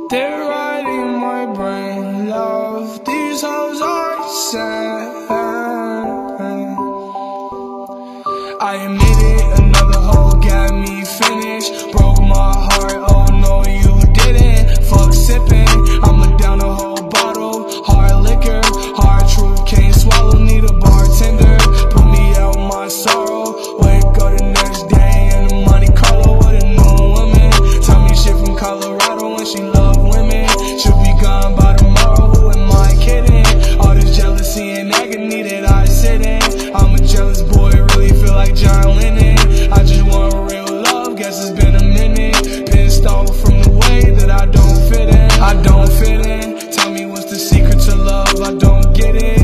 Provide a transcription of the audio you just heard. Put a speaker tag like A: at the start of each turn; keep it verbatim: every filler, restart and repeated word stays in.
A: They're riding my brain, love. These hoes are sad. I admit it, another hoe got me finished. Broke my heart, oh no you didn't. Fuck sipping, I'ma down a whole bottle. Hard liquor, hard truth, can't swallow. Need a bartender, put me out my sorrow. Wake up the next day in the Monte Carlo with a new woman. Tell me shit from Colorado and she love women. She'll be gone by tomorrow, who am I kidding? All this jealousy and agony that I sit in. I'm a jealous boy, really feel like John Lennon. I just want real love, guess it's been a minute. Pissed off from the way that I don't fit in. I don't fit in. Tell me what's the secret to love, I don't get it.